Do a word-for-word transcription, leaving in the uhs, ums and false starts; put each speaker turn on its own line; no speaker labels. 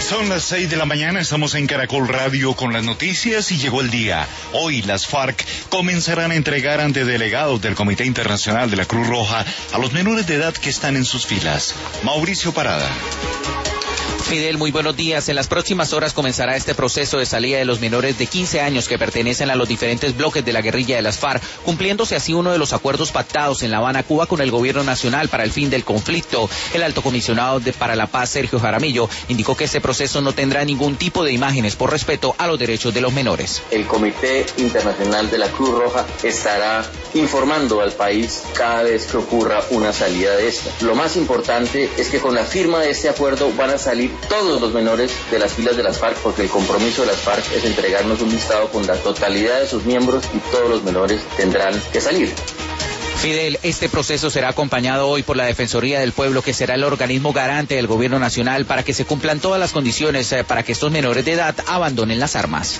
Son las seis de la mañana, estamos en Caracol Radio con las noticias y llegó el día. Hoy las FARC comenzarán a entregar ante delegados del Comité Internacional de la Cruz Roja a los menores de edad que están en sus filas. Mauricio Parada.
Fidel, muy buenos días. En las próximas horas comenzará este proceso de salida de los menores de quince años que pertenecen a los diferentes bloques de la guerrilla de las FARC, cumpliéndose así uno de los acuerdos pactados en La Habana, Cuba, con el gobierno nacional para el fin del conflicto. El alto comisionado de, para la paz, Sergio Jaramillo, indicó que este proceso no tendrá ningún tipo de imágenes por respeto a los derechos de los menores.
El Comité Internacional de la Cruz Roja estará informando al país cada vez que ocurra una salida de esta. Lo más importante es que con la firma de este acuerdo van a salir todos los menores de las filas de las FARC, porque el compromiso de las FARC es entregarnos un listado con la totalidad de sus miembros y todos los menores tendrán que salir.
Fidel, este proceso será acompañado hoy por la Defensoría del Pueblo, que será el organismo garante del gobierno nacional para que se cumplan todas las condiciones para que estos menores de edad abandonen las armas.